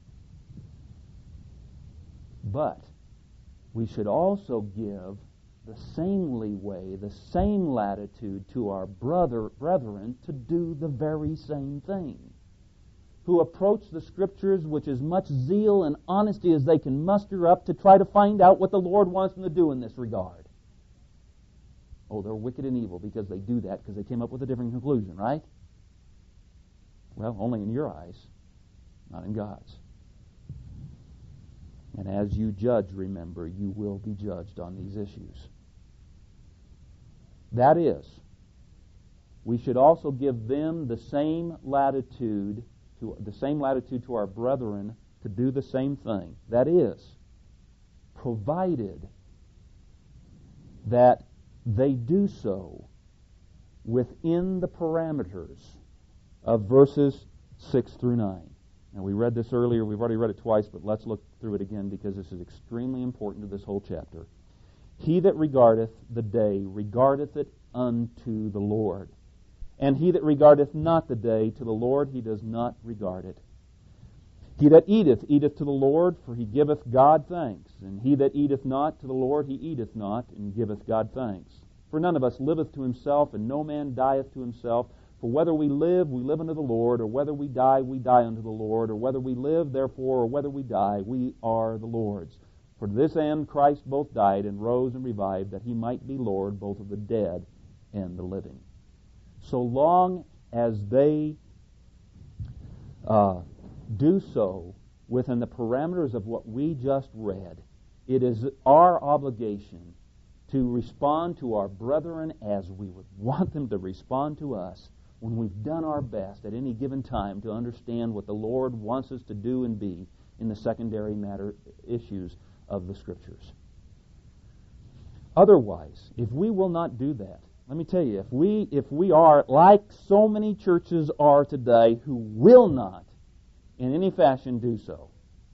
But we should also give the same leeway, the same latitude to our brother, brethren to do the very same thing, who approach the Scriptures with as much zeal and honesty as they can muster up to try to find out what the Lord wants them to do in this regard. Oh, they're wicked and evil because they do that, because they came up with a different conclusion, right? Well, only in your eyes, not in God's. And as you judge, remember, you will be judged on these issues. That is, we should also give them the same latitude to the same latitude to our brethren to do the same thing. That is, provided that they do so within the parameters of verses six through nine. Now, we read this earlier. We've already read it twice, but let's look through it again because this is extremely important to this whole chapter. He that regardeth the day regardeth it unto the Lord. And he that regardeth not the day to the Lord, he does not regard it. He that eateth, eateth to the Lord, for he giveth God thanks. And he that eateth not to the Lord, he eateth not, and giveth God thanks. For none of us liveth to himself, and no man dieth to himself. For whether we live, we live unto the Lord, or whether we die, we die unto the Lord, or whether we live, therefore, or whether we die, we are the Lord's. For to this end Christ both died and rose and revived, that he might be Lord both of the dead and the living. So long as they uh, do so within the parameters of what we just read, it is our obligation to respond to our brethren as we would want them to respond to us when we've done our best at any given time to understand what the Lord wants us to do and be in the secondary matter issues of the Scriptures. Otherwise, if we will not do that, let me tell you, if we if we are like so many churches are today who will not in any fashion do so,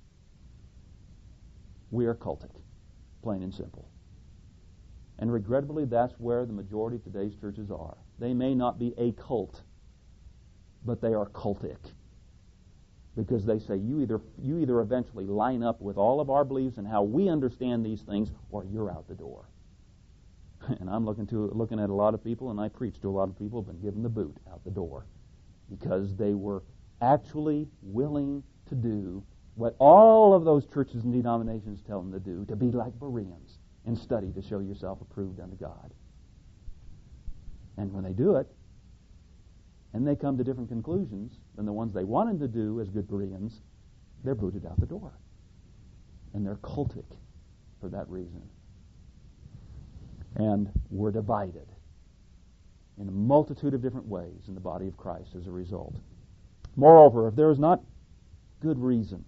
we are cultic, plain and simple. And regrettably, that's where the majority of today's churches are. They may not be a cult, but they are cultic. Because they say, you either you either eventually line up with all of our beliefs and how we understand these things, or you're out the door. And I'm looking to looking at a lot of people, and I preach to a lot of people who have been given the boot out the door because they were actually willing to do what all of those churches and denominations tell them to do, to be like Bereans and study to show yourself approved unto God. And when they do it, and they come to different conclusions than the ones they wanted to do as good Bereans, they're booted out the door. And they're cultic for that reason. And we're divided in a multitude of different ways in the body of Christ as a result. Moreover, if there is not good reason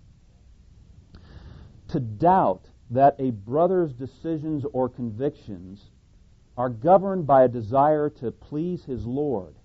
to doubt that a brother's decisions or convictions are governed by a desire to please his Lord,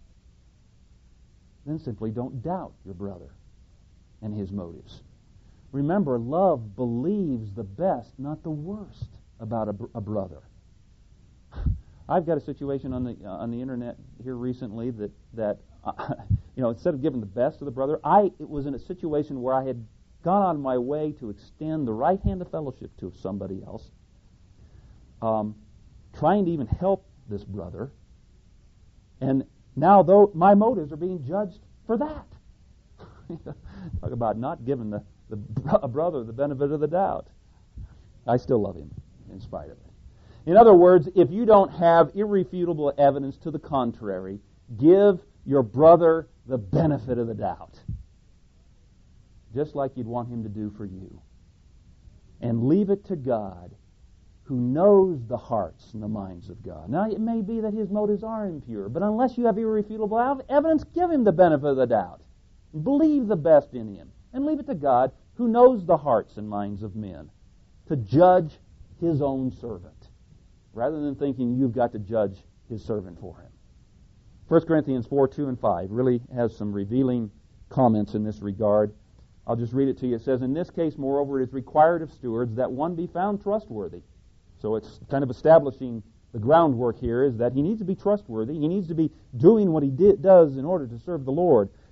then simply don't doubt your brother and his motives. Remember, love believes the best, not the worst, about a, a brother. I've got a situation on the uh, on the internet here recently that that uh, you know, instead of giving the best to the brother, I it was in a situation where I had gone out of my way to extend the right hand of fellowship to somebody else, um, trying to even help this brother, and now though my motives are being judged for that. Talk about not giving the, the a brother the benefit of the doubt. I still love him in spite of it. In other words, if you don't have irrefutable evidence to the contrary, give your brother the benefit of the doubt, just like you'd want him to do for you. And leave it to God, who knows the hearts and the minds of God. Now, it may be that his motives are impure, but unless you have irrefutable evidence, give him the benefit of the doubt. Believe the best in him, and leave it to God, who knows the hearts and minds of men, to judge his own servant, rather than thinking you've got to judge his servant for him. First Corinthians four, two and five really has some revealing comments in this regard. I'll just read it to you. It says, in this case, moreover, it is required of stewards that one be found trustworthy. So it's kind of establishing the groundwork here is that he needs to be trustworthy. He needs to be doing what he did, does in order to serve the Lord.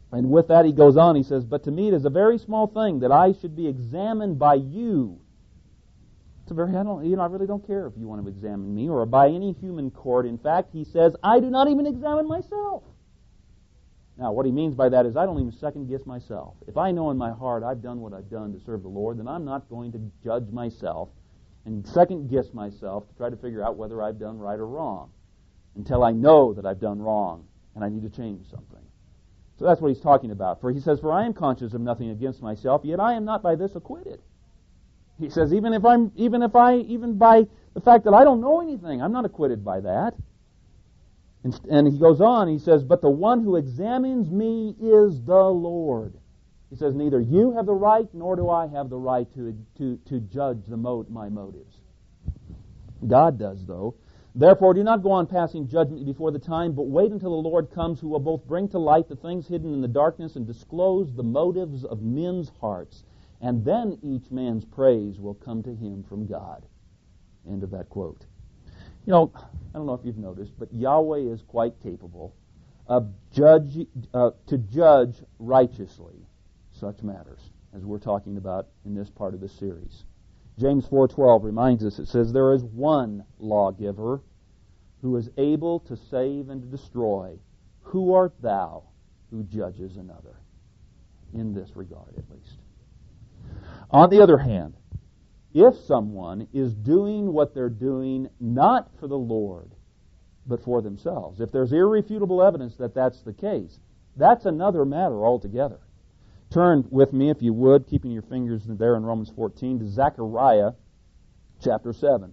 And with that he goes on, he says, but to me it is a very small thing that I should be examined by you. It's a very, I don't, you know, I really don't care if you want to examine me or by any human court. In fact, he says, I do not even examine myself. Now, what he means by that is I don't even second-guess myself. If I know in my heart I've done what I've done to serve the Lord, then I'm not going to judge myself and second-guess myself to try to figure out whether I've done right or wrong until I know that I've done wrong and I need to change something. So that's what he's talking about. For he says, for I am conscious of nothing against myself, yet I am not by this acquitted. He says, even if I'm, even if I, even by the fact that I don't know anything, I'm not acquitted by that. And, and he goes on, he says, but the one who examines me is the Lord. He says, neither you have the right, nor do I have the right to, to, to judge the mo- my motives. God does, though. Therefore, do not go on passing judgment before the time, but wait until the Lord comes, who will both bring to light the things hidden in the darkness and disclose the motives of men's hearts. And then each man's praise will come to him from God. End of that quote. You know, I don't know if you've noticed, but Yahweh is quite capable of judge, uh, to judge righteously such matters, as we're talking about in this part of the series. James four twelve reminds us, it says, there is one lawgiver who is able to save and to destroy. Who art thou who judges another? In this regard, at least. On the other hand, if someone is doing what they're doing not for the Lord, but for themselves, if there's irrefutable evidence that that's the case, that's another matter altogether. Turn with me, if you would, keeping your fingers there in Romans fourteen, to Zechariah chapter seven.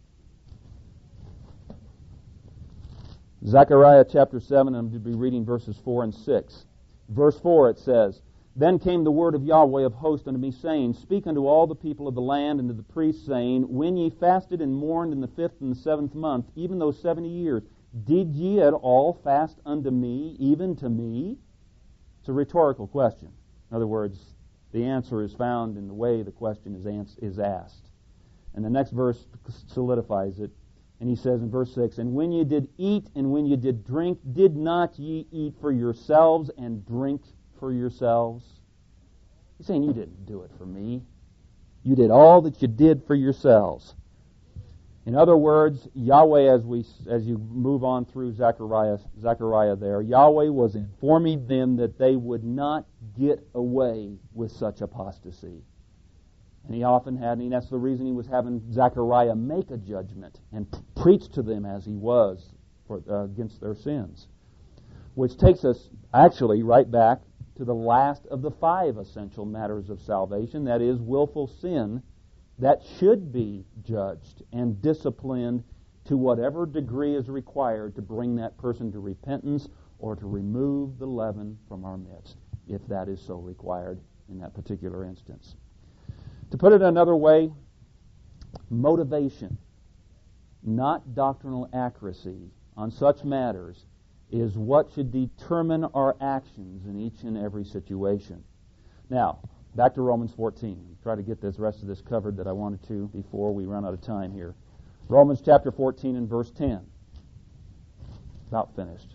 Zechariah chapter seven, I'm going to be reading verses four and six. Verse four, it says, then came the word of Yahweh of hosts unto me, saying, speak unto all the people of the land and to the priests, saying, when ye fasted and mourned in the fifth and the seventh month, even those seventy years, did ye at all fast unto me, even to me? It's a rhetorical question. In other words, the answer is found in the way the question is, ans- is asked. And the next verse solidifies it. And he says in verse six, and when ye did eat and when ye did drink, did not ye eat for yourselves and drink for yourselves? He's saying you didn't do it for me. You did all that you did for yourselves. In other words, Yahweh, as we as you move on through Zechariah, Zechariah there, Yahweh was informing them that they would not get away with such apostasy. And he often had, and that's the reason he was having Zechariah make a judgment and p- preach to them as he was for, uh, against their sins. Which takes us actually right back to the last of the five essential matters of salvation, that is, willful sin, that should be judged and disciplined to whatever degree is required to bring that person to repentance or to remove the leaven from our midst, if that is so required in that particular instance. To put it another way, motivation, not doctrinal accuracy, on such matters is what should determine our actions in each and every situation. Now, back to Romans fourteen. Try to get this rest of this covered that I wanted to before we run out of time here. Romans chapter fourteen and verse ten. About finished.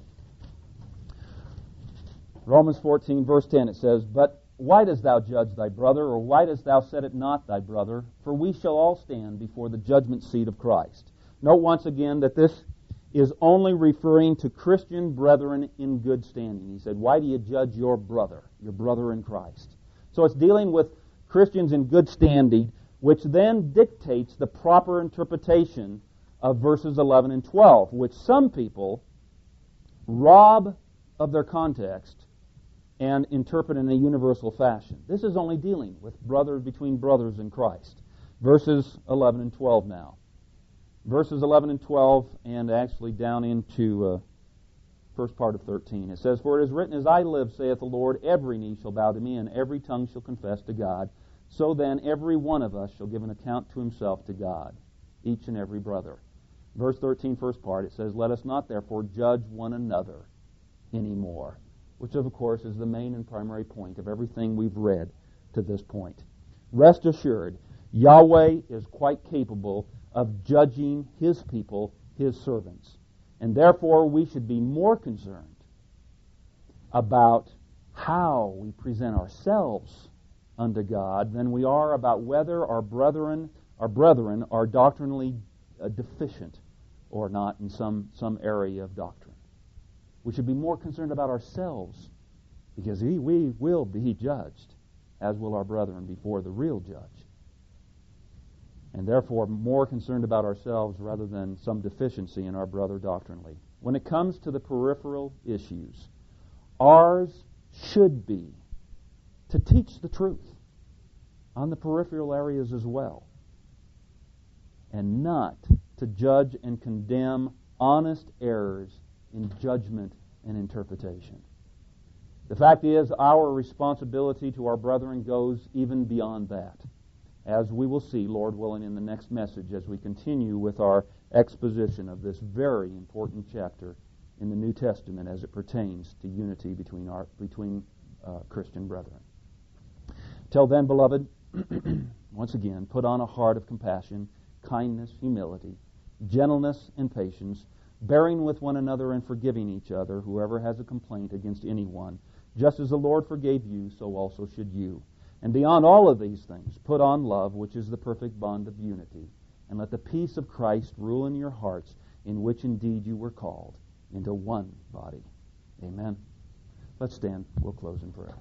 Romans fourteen, verse ten, it says, but why dost thou judge thy brother, or why dost thou set it not thy brother? For we shall all stand before the judgment seat of Christ. Note once again that this is only referring to Christian brethren in good standing. He said, why do you judge your brother, your brother in Christ? So it's dealing with Christians in good standing, which then dictates the proper interpretation of verses eleven and twelve, which some people rob of their context and interpret in a universal fashion. This is only dealing with brothers between brothers in Christ. Verses eleven and twelve now. Verses eleven and twelve, and actually down into uh, first part of thirteen. It says, for it is written, as I live, saith the Lord, every knee shall bow to me, and every tongue shall confess to God. So then every one of us shall give an account to himself to God, each and every brother. Verse thirteen, first part, it says, let us not therefore judge one another anymore, which of course is the main and primary point of everything we've read to this point. Rest assured, Yahweh is quite capable of judging his people, his servants. And therefore we should be more concerned about how we present ourselves unto God than we are about whether our brethren, our brethren are doctrinally uh, deficient or not in some, some area of doctrine. We should be more concerned about ourselves, because we, we will be judged, as will our brethren before the real judge. And therefore more concerned about ourselves rather than some deficiency in our brother doctrinally. When it comes to the peripheral issues, ours should be to teach the truth on the peripheral areas as well, and not to judge and condemn honest errors in judgment and interpretation. The fact is, our responsibility to our brethren goes even beyond that, as we will see, Lord willing, in the next message as we continue with our exposition of this very important chapter in the New Testament as it pertains to unity between our between uh, Christian brethren. Till then, beloved, once again, put on a heart of compassion, kindness, humility, gentleness, and patience, bearing with one another and forgiving each other, whoever has a complaint against anyone. Just as the Lord forgave you, so also should you. And beyond all of these things, put on love, which is the perfect bond of unity. And let the peace of Christ rule in your hearts, in which indeed you were called, into one body. Amen. Let's stand. We'll close in prayer.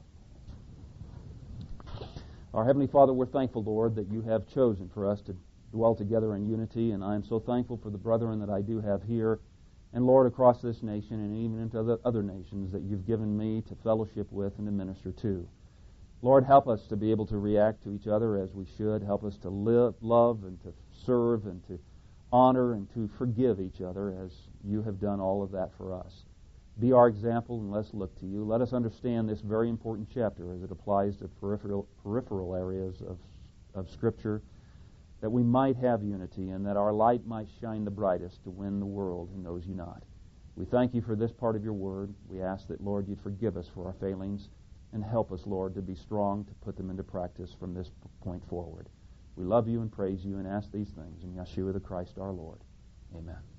Our Heavenly Father, we're thankful, Lord, that you have chosen for us to dwell together in unity, and I am so thankful for the brethren that I do have here, and Lord, across this nation and even into other, other nations that you've given me to fellowship with and to minister to. Lord, help us to be able to react to each other as we should. Help us to live, love and to serve and to honor and to forgive each other as you have done all of that for us. Be our example and let's look to you. Let us understand this very important chapter as it applies to peripheral, peripheral areas of, of Scripture, that we might have unity and that our light might shine the brightest to win the world who knows you not. We thank you for this part of your word. We ask that, Lord, you'd forgive us for our failings and help us, Lord, to be strong to put them into practice from this point forward. We love you and praise you and ask these things in Yeshua the Christ our Lord. Amen.